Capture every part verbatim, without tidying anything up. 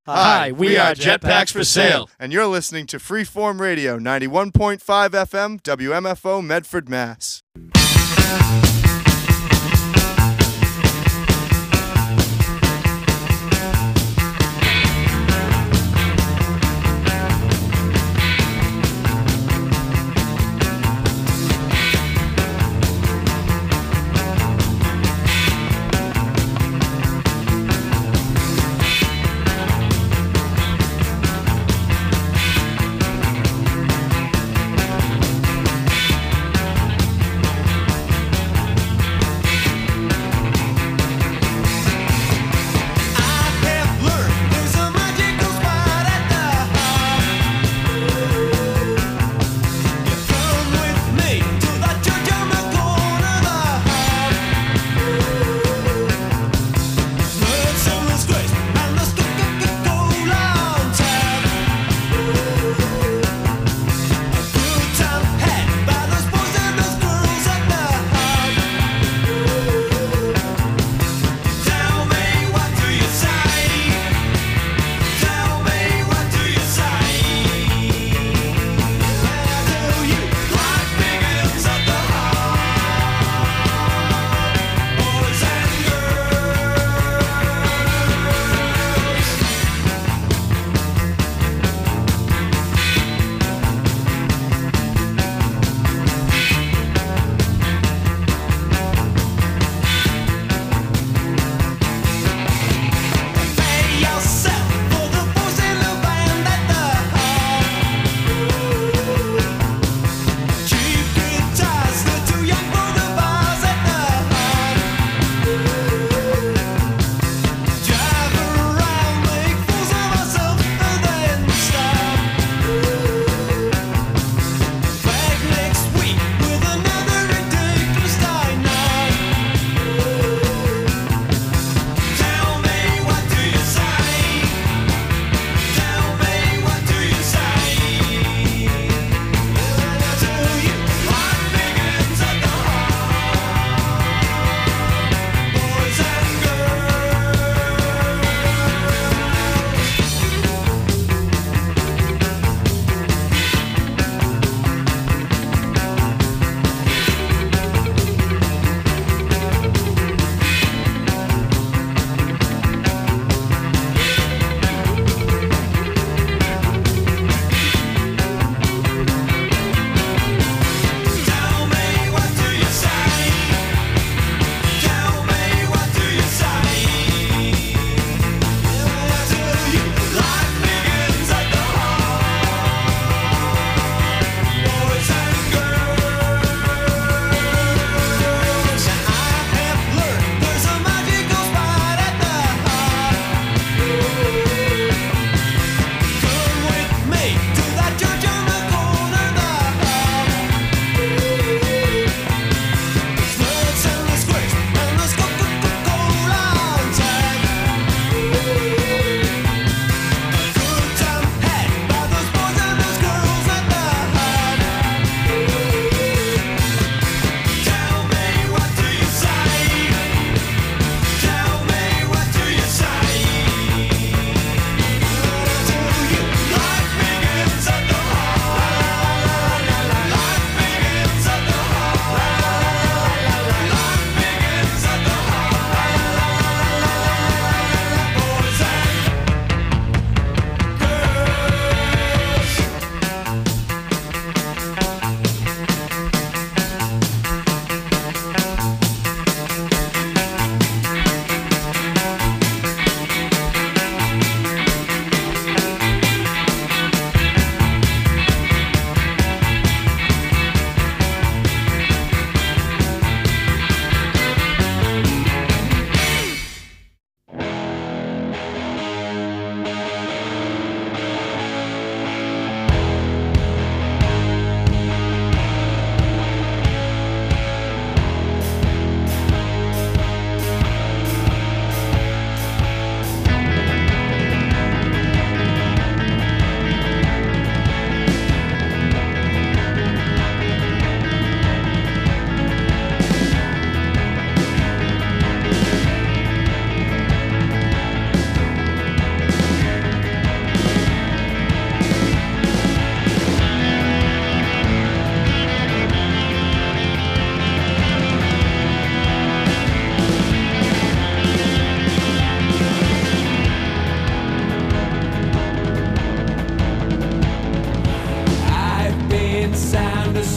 Hi, we are Jetpacks for Sale. And you're listening to Freeform Radio, ninety-one point five F M, W M F O, Medford, Mass.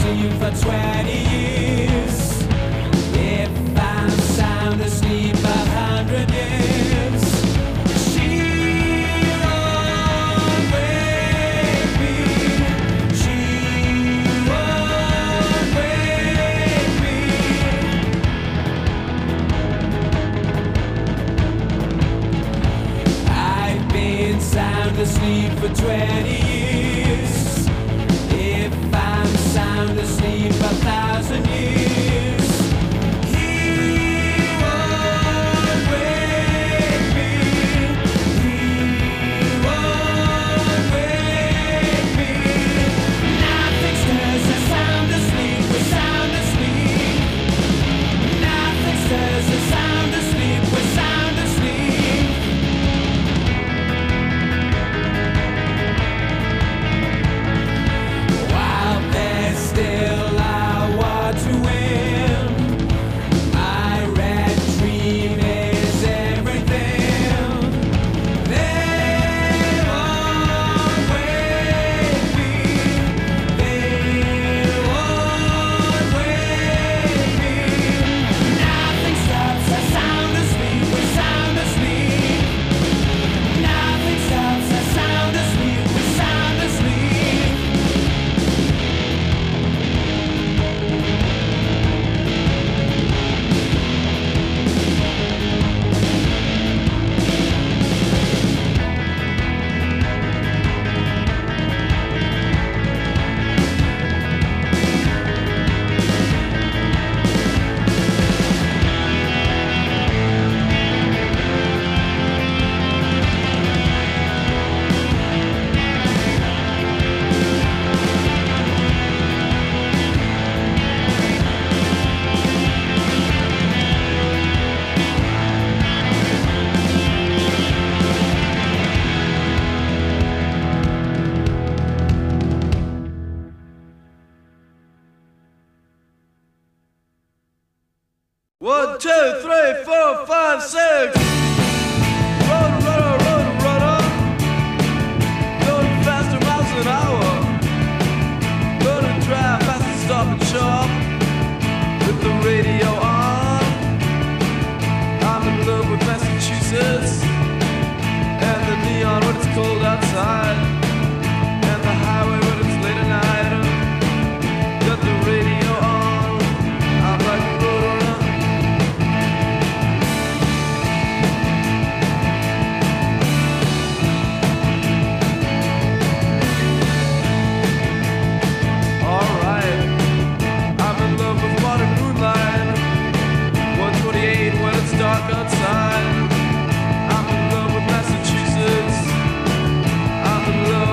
asleep for twenty years, if I'm sound asleep a hundred years, she won't wake me. She won't wake me. I've been sound asleep for twenty years. If I'm sound asleep a thousand years, he won't wake me. He won't wake me. Nothing stirs us sound asleep. We're sound asleep. Nothing stirs us sound asleep. We're sound asleep. While there's still a war to win, my red dream is everything. They won't wake me. They won't wake me. Nothing stops us sound asleep. We're sound asleep. Nothing stops us sound asleep. We're sound asleep. One, two, three, four, five, six. Roll, roll, roll, roll, going faster miles an hour. Gonna drive fast and stop and shop with the radio on. I'm in love with Massachusetts and the neon when it's cold outside, and the highway when it's late at night. Got the radio on. I'm like a roadrunner. Dark outside. I'm in love with Massachusetts. I'm in love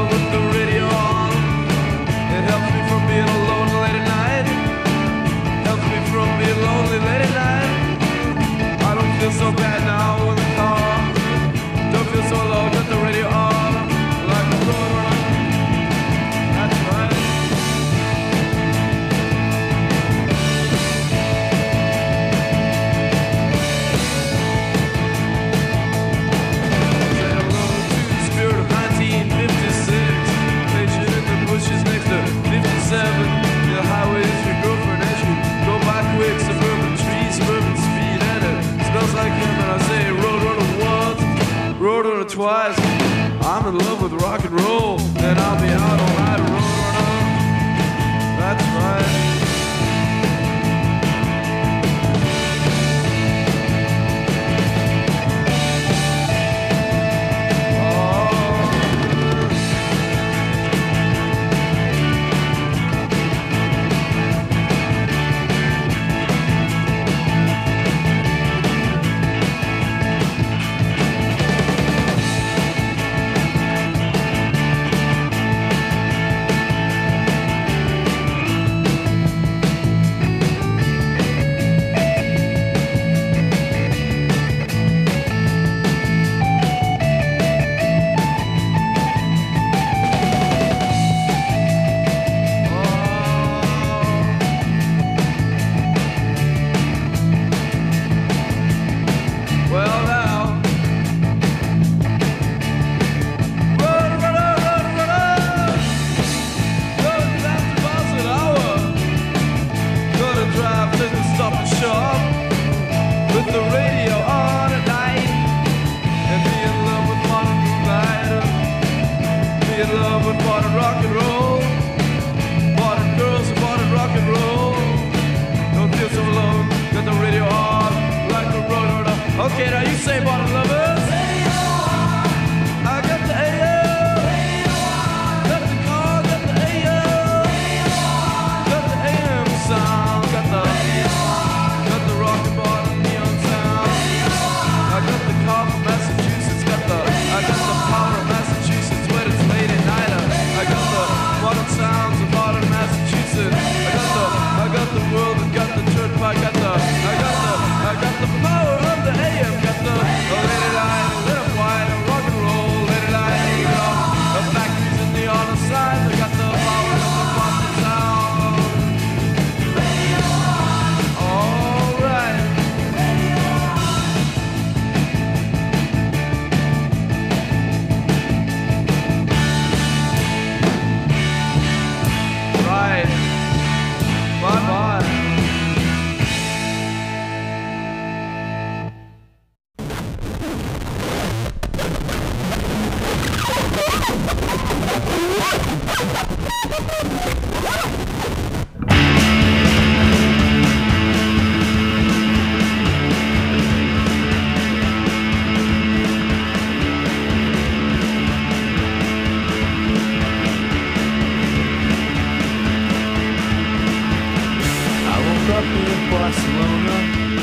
Barcelona,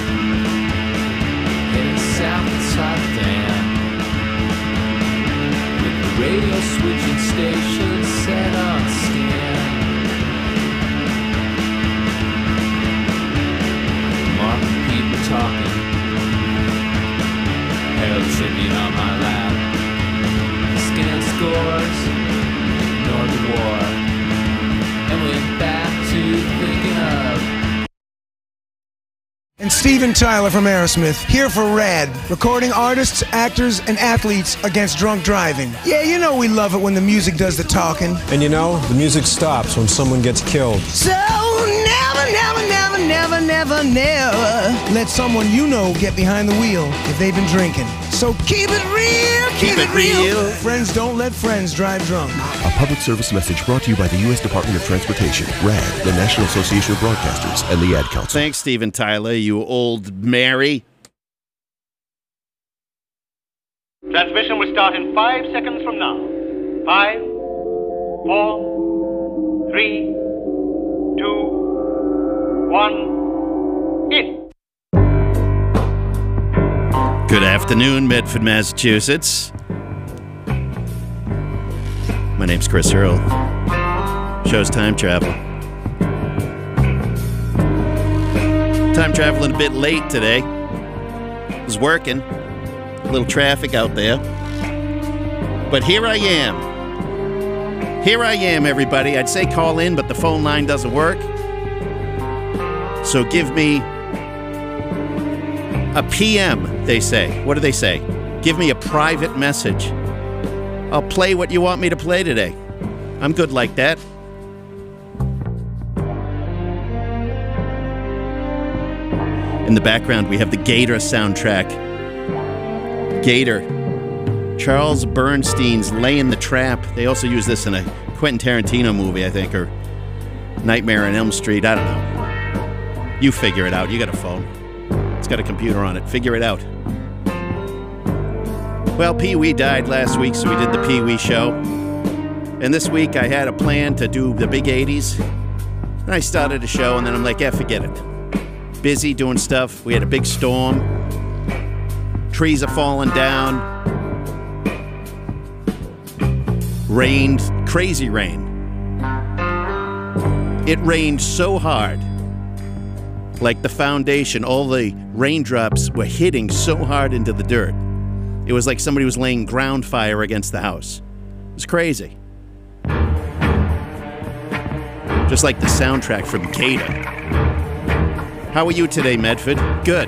heading south to Rotterdam, with the radio switching station set on scan. Marking people talking, Herald Tribune on my lap, scan scores, ignore the war, and went back to thinking of. And Steven Tyler from Aerosmith, here for RAD, recording artists, actors, and athletes against drunk driving. Yeah, you know we love it when the music does the talking. And you know, the music stops when someone gets killed. So never, never, never, never, never, never let someone you know get behind the wheel if they've been drinking. So keep it real, keep, keep it real. real. Friends don't let friends drive drunk. A public service message brought to you by the U S Department of Transportation, RAD, the National Association of Broadcasters, and the Ad Council. Thanks, Steven Tyler, you old Mary. Transmission will start in five seconds from now. Five, four, three, two, one, in. Good afternoon, Medford, Massachusetts. My name's Chris Earl. Show's time travel. Time traveling a bit late today. Was working. A little traffic out there. But here I am. Here I am, everybody. I'd say call in, but the phone line doesn't work. So give me a P M, they say. What do they say? Give me a private message. I'll play what you want me to play today. I'm good like that. In the background, we have the Gator soundtrack. Gator. Charles Bernstein's Laying the Trap. They also use this in a Quentin Tarantino movie, I think, or Nightmare on Elm Street. I don't know. You figure it out. You got a phone. It's got a computer on it. Figure it out. Well, Pee-wee died last week, so we did the Pee-wee show. And this week, I had a plan to do the big eighties. And I started a show, and then I'm like, yeah, forget it. Busy doing stuff. We had a big storm. Trees are falling down. Rained. Crazy rain. It rained so hard. Like the foundation, all the raindrops were hitting so hard into the dirt. It was like somebody was laying ground fire against the house. It was crazy. Just like the soundtrack from Gator. How are you today, Medford? Good.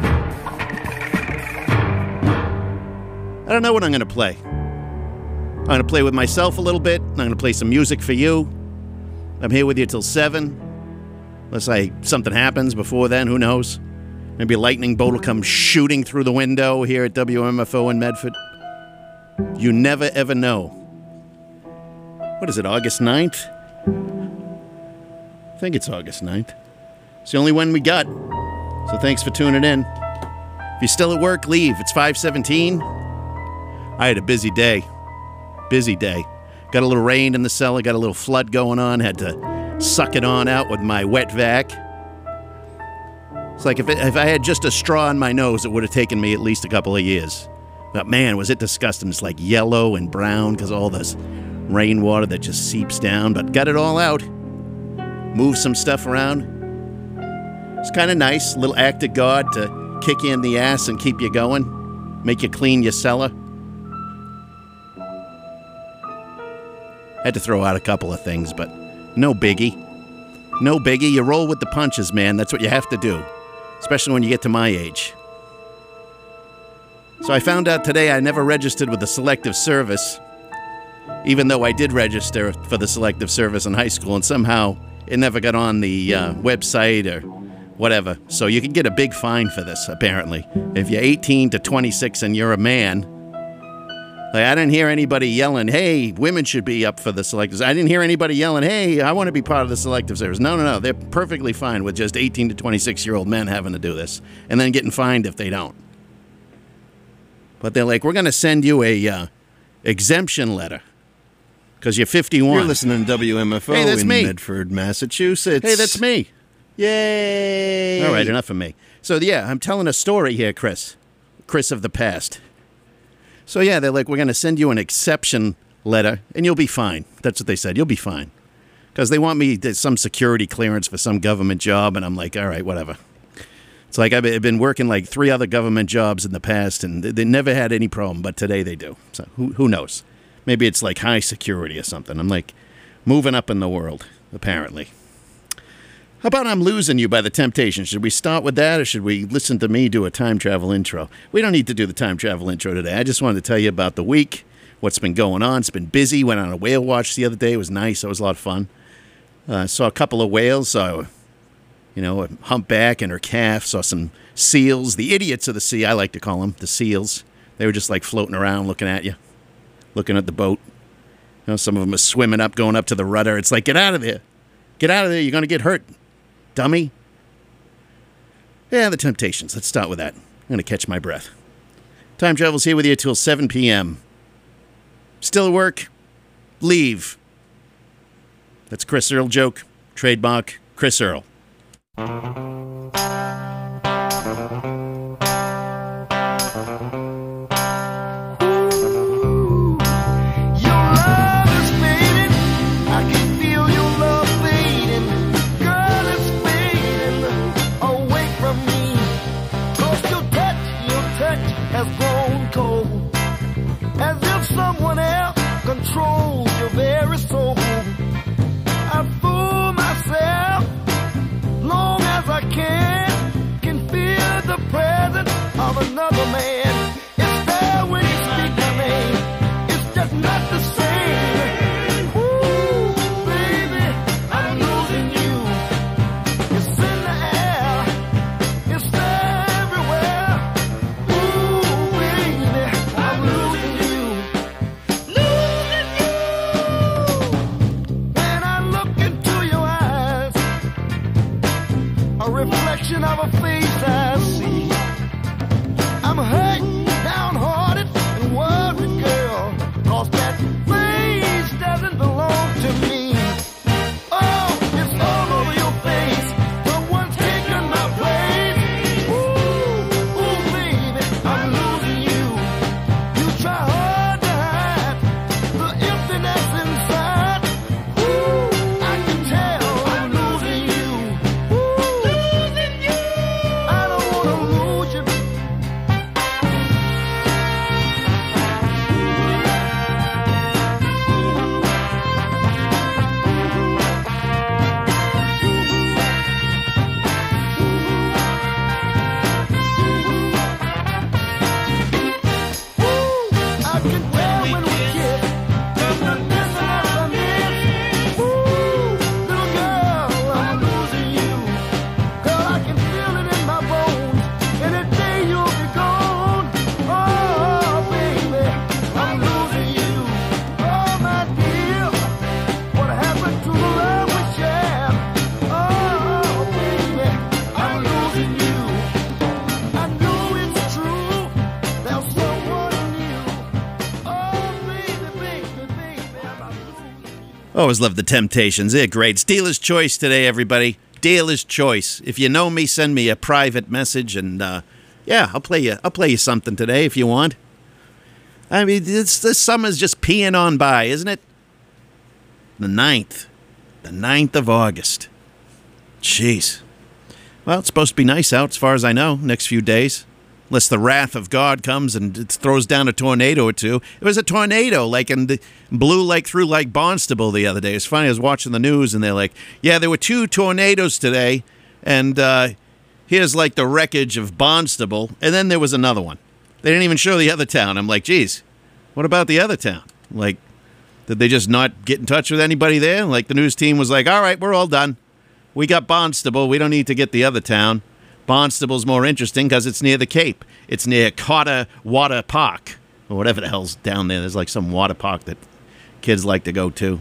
I don't know what I'm going to play. I'm going to play with myself a little bit. I'm going to play some music for you. I'm here with you till seven. Unless I something happens before then, who knows? Maybe a lightning bolt will come shooting through the window here at W M F O in Medford. You never, ever know. What is it, August ninth? I think it's August ninth. It's the only one we got. So thanks for tuning in. If you're still at work, leave. It's five seventeen. I had a busy day. Busy day. Got a little rain in the cellar, got a little flood going on, had to suck it on out with my wet vac. It's like if, it, if I had just a straw in my nose, it would have taken me at least a couple of years. But man, was it disgusting. It's like yellow and brown because all this rainwater that just seeps down. But got it all out. Moved some stuff around. It's kind of nice. A little act of God to kick you in the ass and keep you going. Make you clean your cellar. Had to throw out a couple of things, but no biggie. No biggie. You roll with the punches, man. That's what you have to do. Especially when you get to my age. So I found out today I never registered with the Selective Service, even though I did register for the Selective Service in high school, and somehow it never got on the uh, website or whatever. So you can get a big fine for this, apparently. If you're eighteen to twenty-six and you're a man. Like, I didn't hear anybody yelling, hey, women should be up for the Selective Service. I didn't hear anybody yelling, hey, I want to be part of the Selective Service. No, no, no. They're perfectly fine with just eighteen to twenty-six-year-old men having to do this and then getting fined if they don't. But they're like, we're going to send you a uh, exemption letter because you're fifty-one. You're listening to W M F O hey, that's in me. Medford, Massachusetts. Hey, that's me. Yay! All right, enough of me. So, yeah, I'm telling a story here, Chris. Chris of the past. So, yeah, they're like, we're going to send you an exception letter, and you'll be fine. That's what they said. You'll be fine. Because they want me to some security clearance for some government job, and I'm like, all right, whatever. It's like I've been working like three other government jobs in the past, and they never had any problem, but today they do. So who who knows? Maybe it's like high security or something. I'm like moving up in the world, apparently. How about I'm Losing You by The Temptations? Should we start with that, or should we listen to me do a time travel intro? We don't need to do the time travel intro today. I just wanted to tell you about the week, what's been going on. It's been busy. Went on a whale watch the other day. It was nice. It was a lot of fun. Uh, saw a couple of whales. Saw, you know, a humpback and her calf. Saw some seals. The idiots of the sea, I like to call them, the seals. They were just like floating around looking at you, looking at the boat. You know, some of them are swimming up, going up to the rudder. It's like, get out of there. Get out of there. You're going to get hurt. Dummy. Yeah, The Temptations. Let's start with that. I'm going to catch my breath. Time Travel's here with you till seven p.m. Still at work? Leave. That's Chris Earl joke. Trademark Chris Earl. Controls your very soul. I fool myself long as I can. Can feel the presence of another man. It's there when you speak my name. It's just not the same. Ooh, baby, I'm losing you. It's in the air. It's there everywhere. Ooh, baby, I'm losing you. A reflection of a face I see. I'm hurt, downhearted, and worried, girl, 'cause that face doesn't belong to me. Oh, it's all over your face. Someone's taken my place. Ooh, ooh, baby, I'm losing you. You try hard to hide the emptiness inside. Ooh, I can tell I'm losing you. Always love The Temptations. They're great. Dealer's Choice today, everybody. Dealer's Choice. If you know me, send me a private message, and uh, yeah, I'll play you. I'll play you something today if you want. I mean, it's, this summer's just peeing on by, isn't it? The ninth. The ninth of August. Jeez. Well, it's supposed to be nice out, as far as I know, next few days. Unless the wrath of God comes and it throws down a tornado or two. It was a tornado, like, and the, blew like through like Barnstable the other day. It's funny, I was watching the news, and they're like, yeah, there were two tornadoes today, and uh, here's like the wreckage of Barnstable, and then there was another one. They didn't even show the other town. I'm like, geez, what about the other town? Like, did they just not get in touch with anybody there? Like, the news team was like, all right, we're all done. We got Barnstable. We don't need to get the other town. Barnstable's more interesting because it's near the Cape. It's near Cotter Water Park, or whatever the hell's down there. There's like some water park that kids like to go to.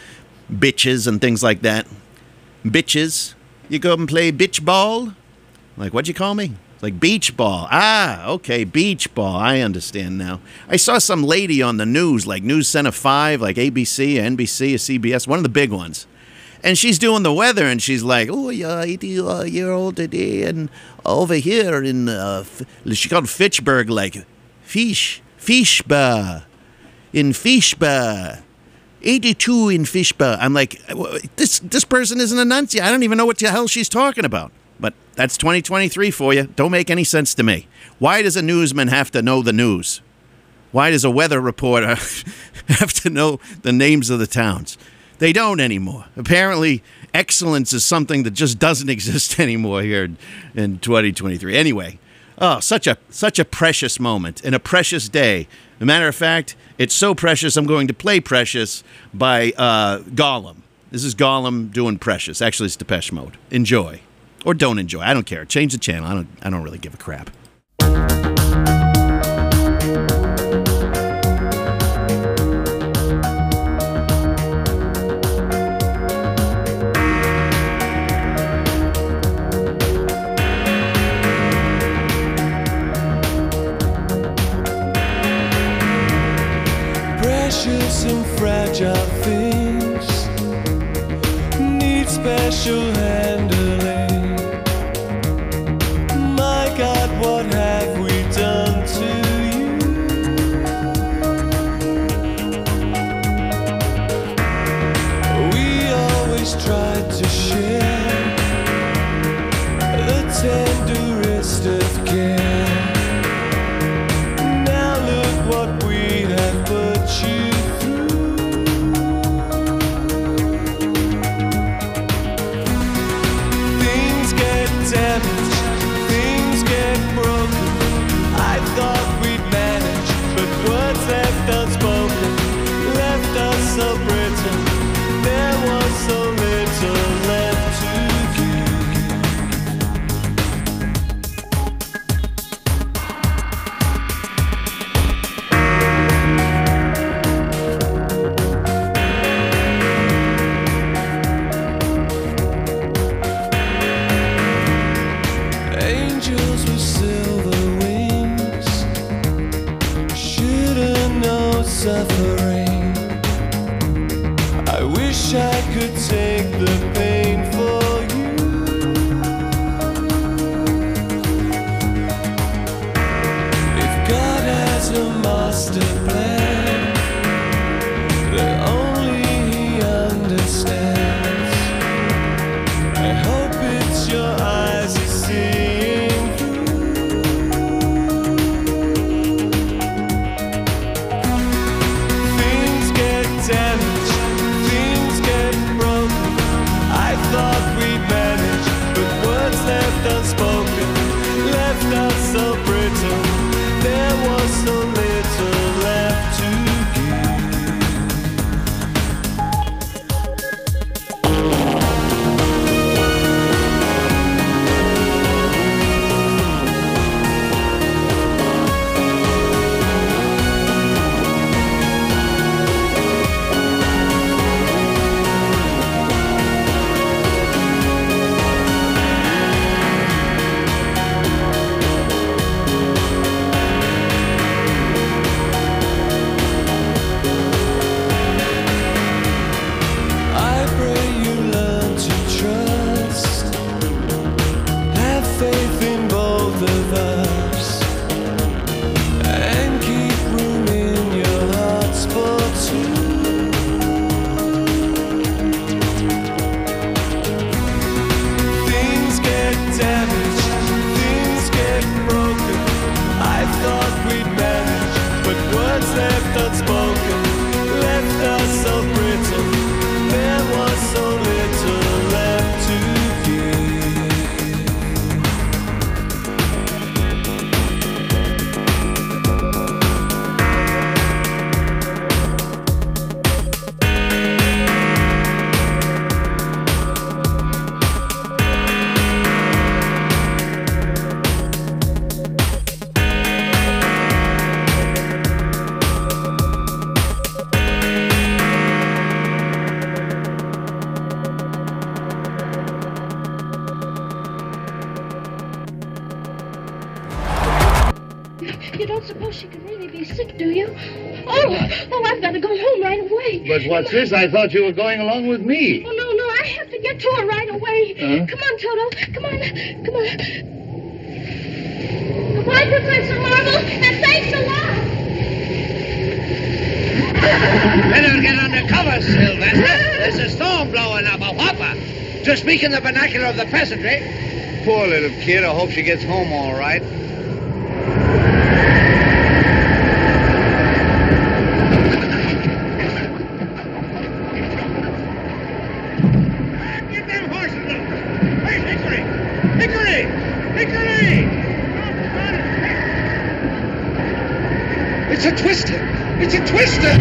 Bitches and things like that. Bitches. You go and play bitch ball? Like, what'd you call me? Like beach ball. Ah, okay, beach ball. I understand now. I saw some lady on the news, like News Center five, like A B C, or N B C, or C B S, one of the big ones. And she's doing the weather, and she's like, oh, yeah, eighty-year-old today, and over here in, uh, she called Fitchburg, like, Fish, Fishba, in Fishba, eighty-two in Fishba. I'm like, this this person isn't a nunci. I don't even know what the hell she's talking about. But that's twenty twenty-three for you. Don't make any sense to me. Why does a newsman have to know the news? Why does a weather reporter have to know the names of the towns? They don't anymore. Apparently, excellence is something that just doesn't exist anymore here in, in twenty twenty-three. Anyway, oh, such a such a precious moment and a precious day. As a matter of fact, it's so precious, I'm going to play Precious by uh, Gollum. This is Gollum doing Precious. Actually, it's Depeche Mode. Enjoy. Or don't enjoy. I don't care. Change the channel. I don't, I don't really give a crap. Precious and fragile things need special handling. My God, what have we done to you? We always tried to share the tenderest of care. Now look what we have put you through. Things get damaged, things get broken. I thought we'd manage, but words left unspoken left us so brittle. There was so little left to give. Angels with silver wings shouldn't know suffering. I wish I could take the pain for you. If God has a master plan that only He understands, I hope it's your eyes He's seeing through. Things get damaged, things get broken. I thought we'd manage, but words left unspoken left us so brittle. There was so little left to I pray you learn to trust, have faith in both of us, and keep room in your hearts for two. Things get damaged, things get broken. I thought we'd manage, but words left unspoken left us so brittle. There was so little left to give. You don't suppose she could really be sick, do you? Oh, oh, I've got to go home right away. But what's this? I thought you were going along with me. Oh, no, no, I Get to her right away. Uh-huh. Come on, Toto. Come on. Come on. Goodbye, Professor Marvel, and thanks a lot. Better get under cover, Sylvester. There's a storm blowing up, a whopper. To speak in the vernacular of the peasantry. Poor little kid. I hope she gets home all right. Get them horses loose. Where's Hickory? Hickory! Hickory! It's a twister. It's a twister.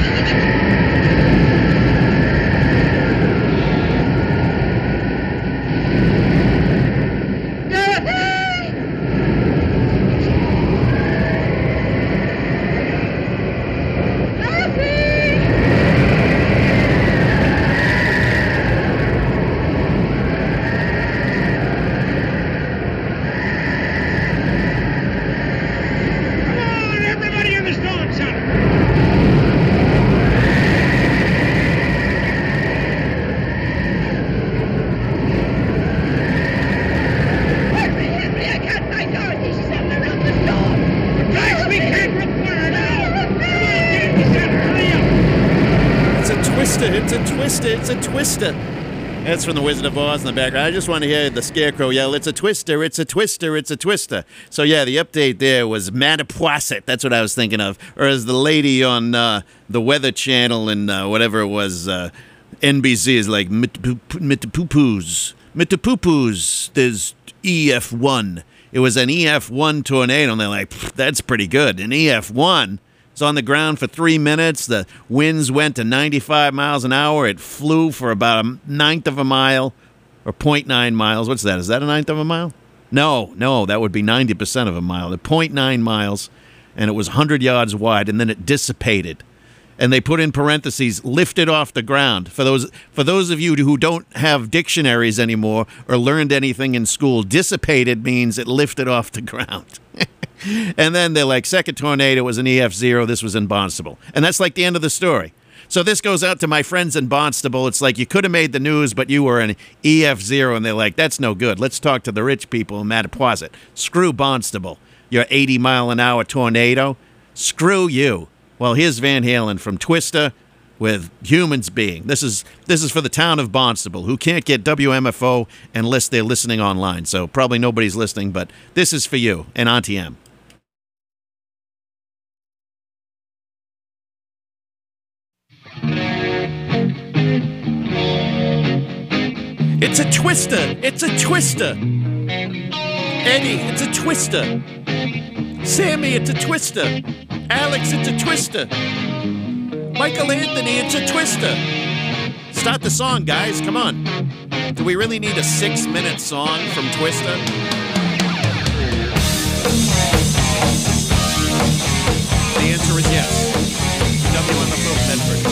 It's a twister. It's a twister. That's from The Wizard of Oz in the background. I just want to hear the Scarecrow yell, it's a twister, it's a twister, it's a twister. So, yeah, the update there was Mattapoisett. That's what I was thinking of. Or as the lady on uh, the Weather Channel and uh, whatever it was, uh, N B C is like, Mittapoopoo's. Mittapoopoo's, there's E F one. It was an E F one tornado, and they're like, that's pretty good. An E F one. It's on the ground for three minutes. The winds went to ninety-five miles an hour. It flew for about a ninth of a mile, or zero point nine miles. What's that? Is that a ninth of a mile? No, no, that would be ninety percent of a mile. zero point nine miles, and it was one hundred yards wide, and then it dissipated. And they put in parentheses, lifted off the ground. For those for those of you who don't have dictionaries anymore or learned anything in school, dissipated means it lifted off the ground. And then they're like, second tornado was an E F zero. This was in Barnstable. And that's like the end of the story. So this goes out to my friends in Barnstable. It's like you could have made the news, but you were an E F zero. And they're like, that's no good. Let's talk to the rich people in Mattapoisett. Screw Barnstable. Your eighty mile an hour tornado. Screw you. Well, here's Van Halen from Twister with Humans Being. This is this is for the town of Barnstable, who can't get W M F O unless they're listening online. So probably nobody's listening, but this is for you and Auntie M. It's a twister. It's a twister. Eddie, it's a twister. Sammy, it's a twister. Alex, it's a twister. Michael Anthony, it's a twister. Start the song, guys. Come on. Do we really need a six-minute song from Twister? The answer is yes. W M F O Medford.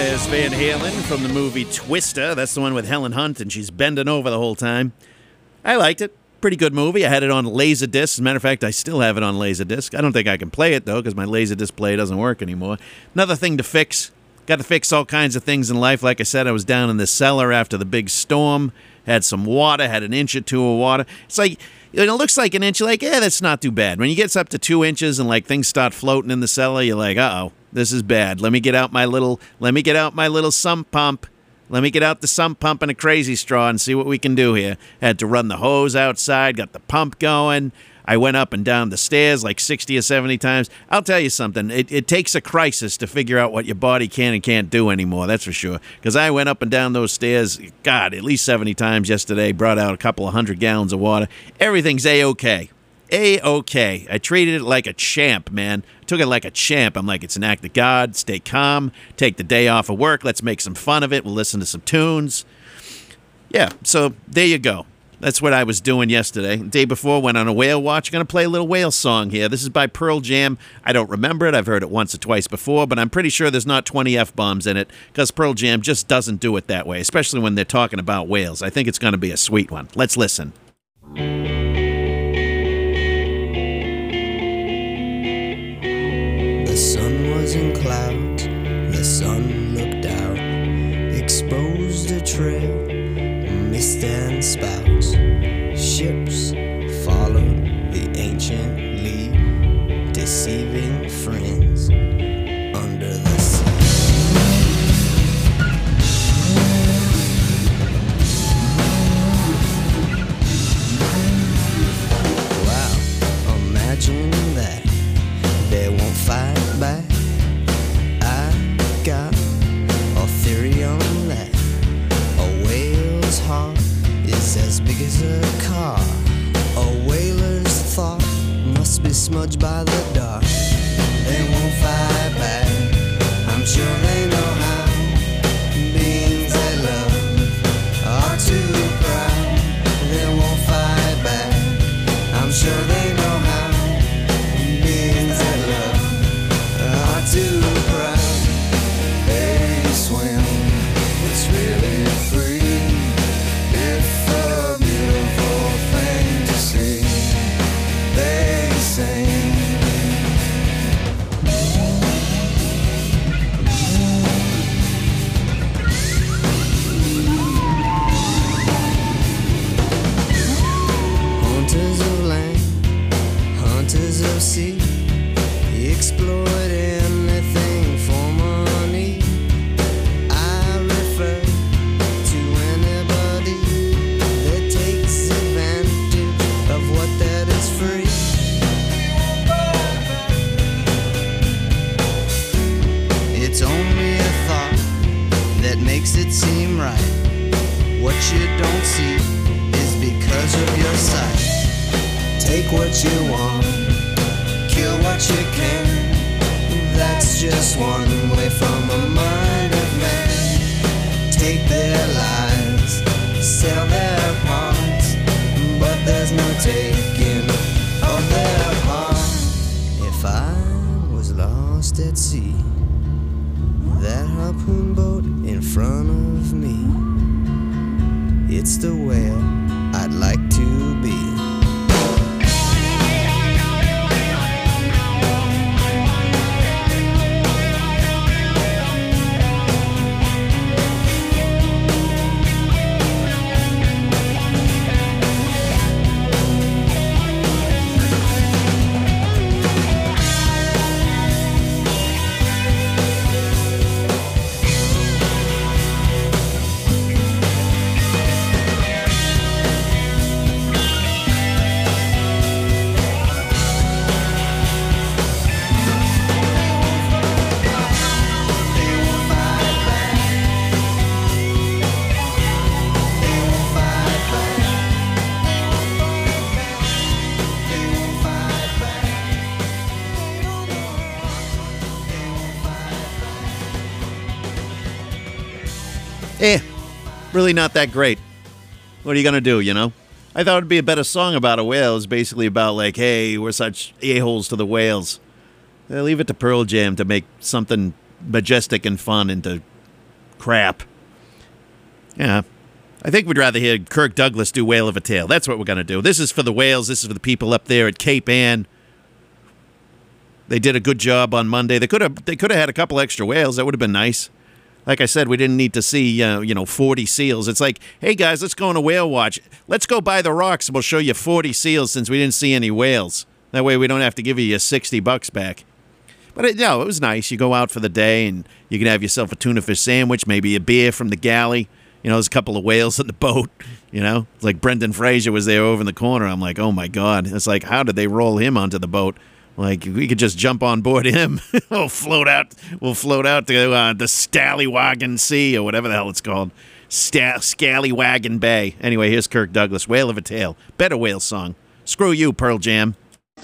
There's Van Halen from the movie Twister. That's the one with Helen Hunt, and she's bending over the whole time. I liked it. Pretty good movie. I had it on Laserdisc. As a matter of fact, I still have it on Laserdisc. I don't think I can play it, though, because my Laserdisc player doesn't work anymore. Another thing to fix. Got to fix all kinds of things in life. Like I said, I was down in the cellar after the big storm. Had some water, had an inch or two of water. It's like, it looks like an inch. You're like, yeah, that's not too bad. When you get up to two inches and like things start floating in the cellar, you're like, uh-oh, this is bad. Let me get out my little, let me get out my little sump pump. Let me get out the sump pump and a crazy straw and see what we can do here. Had to run the hose outside, got the pump going. I went up and down the stairs like sixty or seventy times. I'll tell you something. It, it takes a crisis to figure out what your body can and can't do anymore, that's for sure. Because I went up and down those stairs, God, at least seventy times yesterday, brought out a couple of hundred gallons of water. Everything's A-okay. A-okay. I treated it like a champ, man. I took it like a champ. I'm like, it's an act of God. Stay calm. Take the day off of work. Let's make some fun of it. We'll listen to some tunes. Yeah, so there you go. That's what I was doing yesterday. The day before, went on a whale watch. I'm going to play a little whale song here. This is by Pearl Jam. I don't remember it. I've heard it once or twice before, but I'm pretty sure there's not twenty F-bombs in it because Pearl Jam just doesn't do it that way, especially when they're talking about whales. I think it's going to be a sweet one. Let's listen. The sun was in clouds, the sun looked out, exposed a trail, mist and spouts. Ships followed the ancient lead, deceiving friends under the sea. Wow, imagine that. They won't fight back. I got a theory on that. A whale's heart is as big as a car. A whaler's thought must be smudged by the dark. They won't fight back. I'm sure they know how. Beings they love are too proud. They won't fight back. I'm sure they know how. Too proud, they swim, it's really free, it's a beautiful thing to see, they sing. Hunters of land, hunters of sea, exploited makes it seem right. What you don't see is because of your sight. Take what you want, kill what you can. That's just one way from a mind of man. Take their lives, sell their parts, but there's no taking of their heart. If I was lost at sea, that harpoon boat in front of me, it's the whale I'd like to be. Eh, really not that great. What are you going to do, you know? I thought it'd be a better song about a whale. It's basically about, like, hey, we're such a-holes to the whales. Uh, leave it to Pearl Jam to make something majestic and fun and to crap. Yeah. I think we'd rather hear Kirk Douglas do Whale of a Tale. That's what we're going to do. This is for the whales. This is for the people up there at Cape Ann. They did a good job on Monday. They could have they could have had a couple extra whales. That would have been nice. Like I said, we didn't need to see, uh, you know, forty seals. It's like, hey, guys, let's go on a whale watch. Let's go by the rocks and we'll show you forty seals since we didn't see any whales. That way we don't have to give you your sixty bucks back. But, it, you know, it was nice. You go out for the day and you can have yourself a tuna fish sandwich, maybe a beer from the galley. You know, there's a couple of whales in the boat, you know. It's like Brendan Fraser was there over in the corner. I'm like, oh, my God. It's like, how did they roll him onto the boat? Like, we could just jump on board him. we'll float out We'll float out to uh, the Scallywagon Sea or whatever the hell it's called. Sta- Scallywagon Bay. Anyway, here's Kirk Douglas, Whale of a Tale. Better whale song. Screw you, Pearl Jam.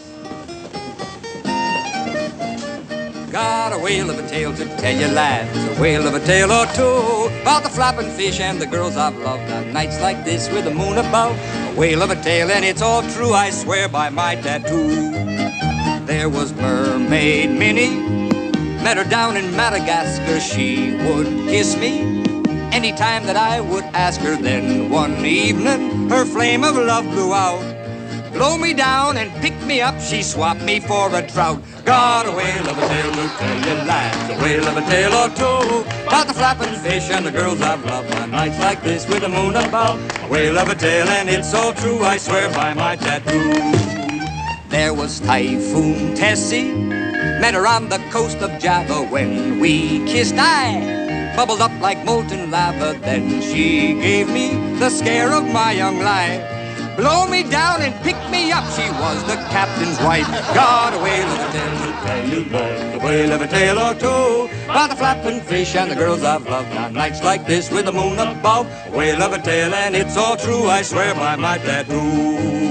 Got a whale of a tale to tell you, lads, a whale of a tale or two, about the flapping fish and the girls I've loved on nights like this with the moon above. A whale of a tale and it's all true, I swear by my tattoo. There was Mermaid Minnie, met her down in Madagascar. She would kiss me anytime that I would ask her. Then one evening her flame of love blew out. Blow me down and pick me up, she swapped me for a trout. Got a whale of a tale to tell you, lads, a whale of a tale or two, about the flapping fish and the girls I've loved on nights like this with the moon above. A whale of a tale and it's so true, I swear by my tattoo. There was Typhoon Tessie, met her on the coast of Java. When we kissed, I bubbled up like molten lava. Then she gave me the scare of my young life. Blow me down and pick me up, she was the captain's wife. Got a whale of a tale to tell you, boys, a whale of a tale or two, about the flapping fish and the girls I've loved on nights like this with the moon above. A whale of a tale and it's all true, I swear by my tattoo.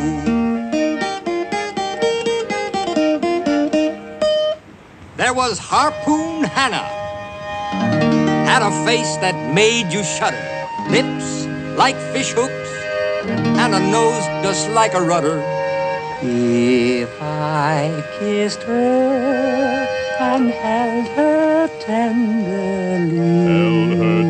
There was Harpoon Hannah, had a face that made you shudder, lips like fish hooks, and a nose just like a rudder. If I kissed her and held her tenderly, held her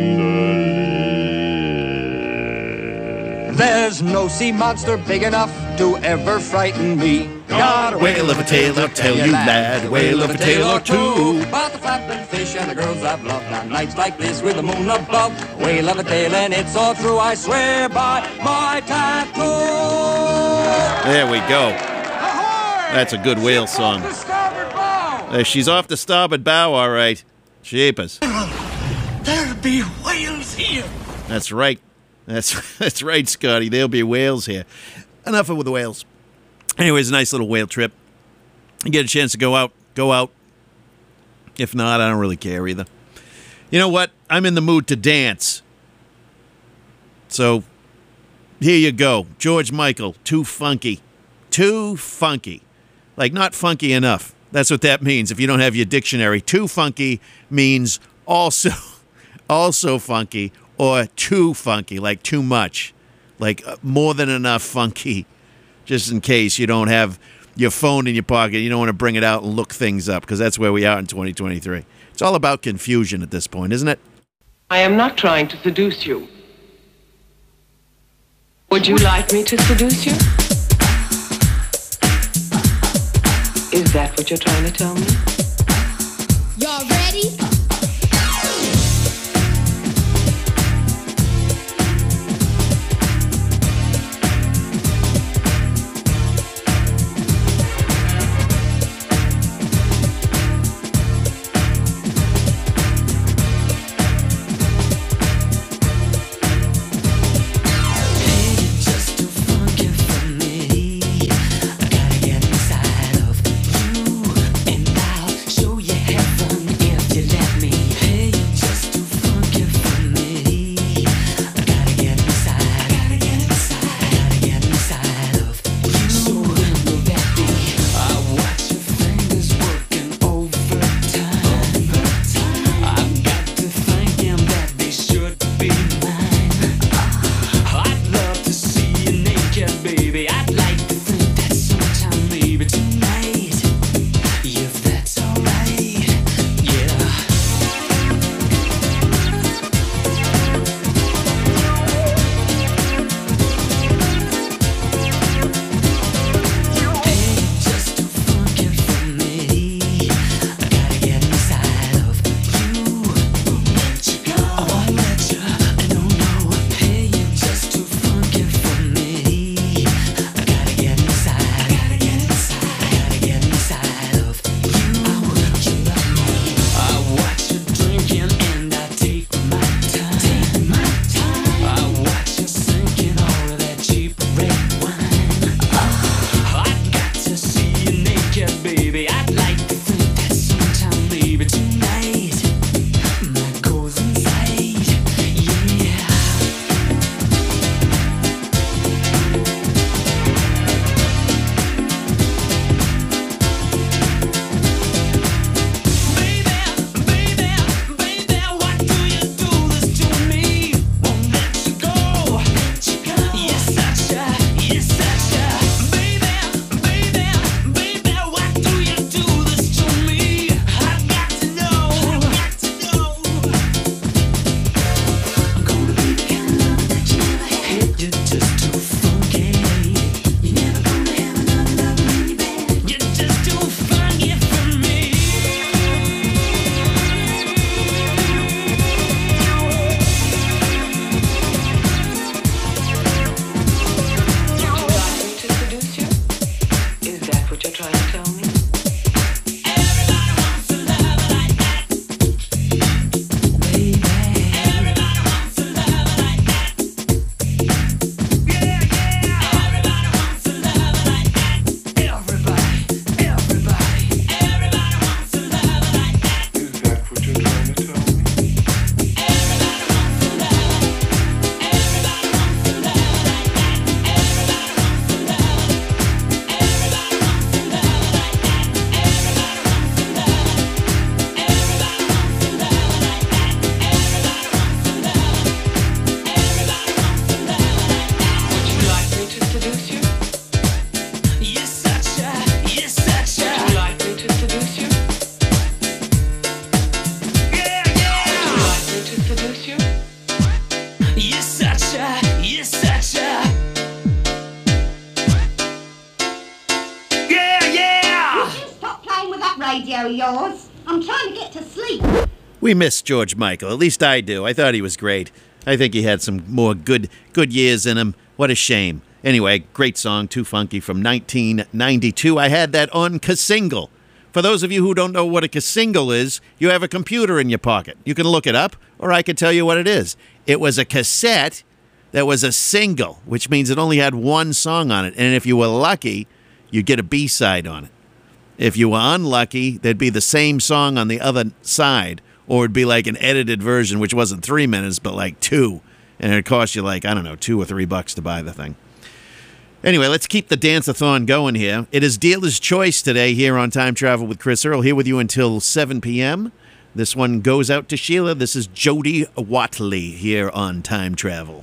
tenderly, there's no sea monster big enough to ever frighten me. Got a whale of a tale, I'll tell you, lad, whale of a tale or two, about the flapping fish and the girls I've loved on nights like this with the moon above. Whale of a tale and it's all true, I swear by my tattoo. There we go. That's a good whale song. Uh, she's off the starboard bow, all right. Jeepers. There'll be whales here. That's right. That's that's right, Scotty. There'll be whales here. Enough with the whales. Anyways, a nice little whale trip. You get a chance to go out, go out. If not, I don't really care either. You know what? I'm in the mood to dance. So, here you go. George Michael, Too Funky. Too funky. Like, not funky enough. That's what that means if you don't have your dictionary. Too funky means also, also funky, or too funky, like too much. Like, uh, more than enough funky. Just in case you don't have your phone in your pocket, you don't want to bring it out and look things up, because that's where we are in twenty twenty-three. It's all about confusion at this point, isn't it? I am not trying to seduce you. Would you like me to seduce you? Is that what you're trying to tell me? Y'all ready? Show you heaven if you let radio of yours. I'm trying to get to sleep. We miss George Michael. At least I do. I thought he was great. I think he had some more good good years in him. What a shame. Anyway, great song, Too Funky from nineteen ninety-two. I had that on Casingle. For those of you who don't know what a Casingle is, you have a computer in your pocket. You can look it up, or I can tell you what it is. It was a cassette that was a single, which means it only had one song on it. And if you were lucky, you'd get a B-side on it. If you were unlucky, there'd be the same song on the other side, or it'd be like an edited version, which wasn't three minutes, but like two. And it'd cost you like, I don't know, two or three bucks to buy the thing. Anyway, let's keep the dance-a-thon going here. It is Dealer's Choice today here on Time Travel with Chris Earl, here with you until seven p.m. This one goes out to Sheila. This is Jody Watley here on Time Travel.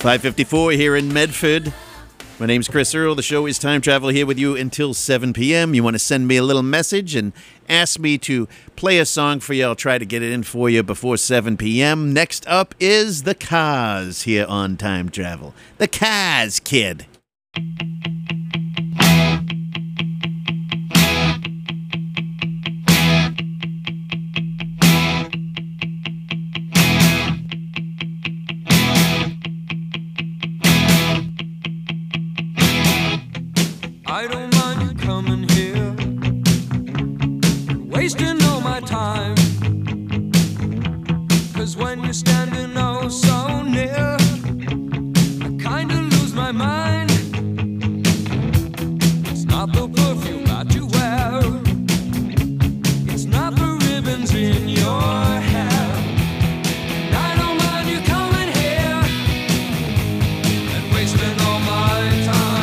five fifty-four here in Medford. My name's Chris Earl. The show is Time Travel, here with you until seven p.m. You want to send me a little message and ask me to play a song for you. I'll try to get it in for you before seven p.m. Next up is The Cars here on Time Travel. The Cars Kid. I don't mind you coming here, wasting all my time. Cause when you're standing oh so near, I kinda lose my mind. It's not the perfume that you wear, it's not the ribbons in your hair. And I don't mind you coming here and wasting all my time.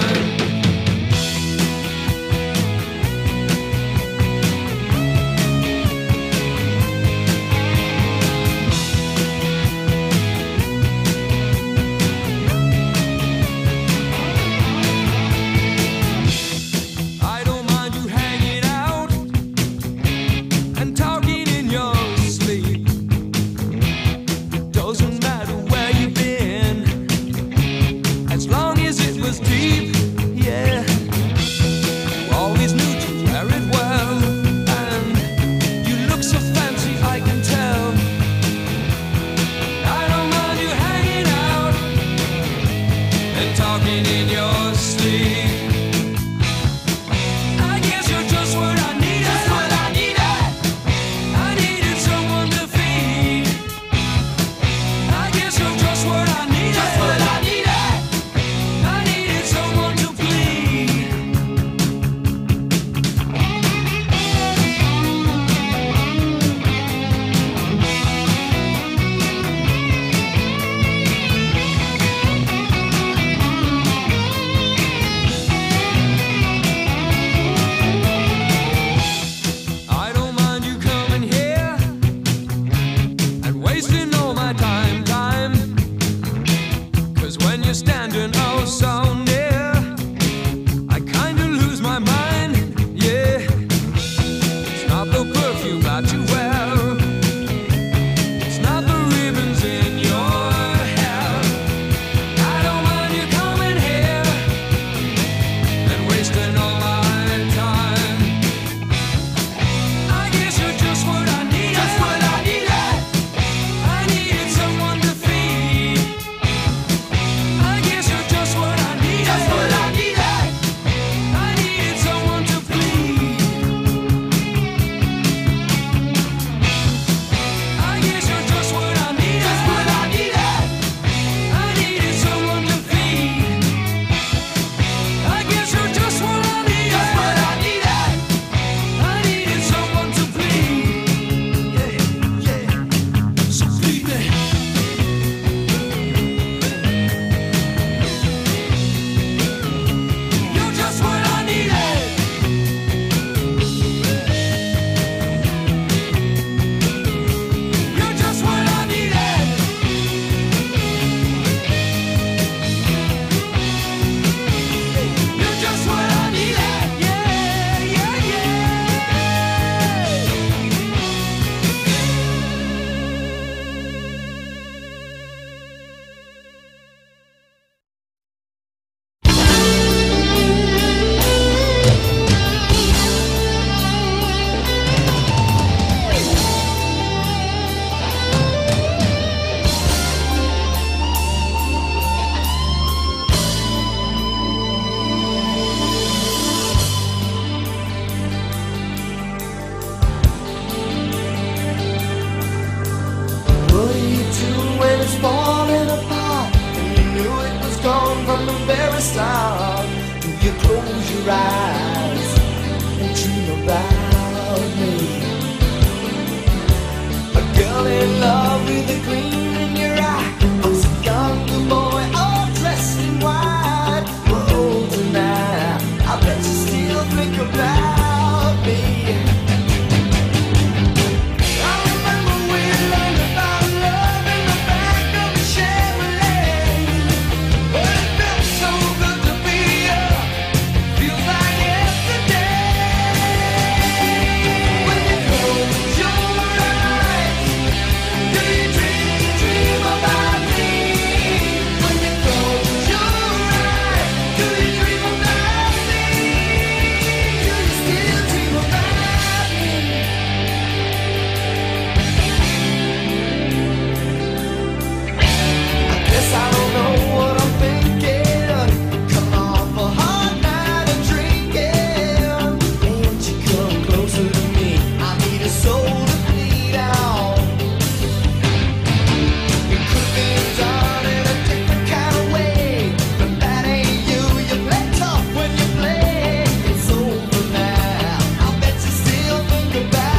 start. Do you close your eyes and dream about me? A girl in love with a green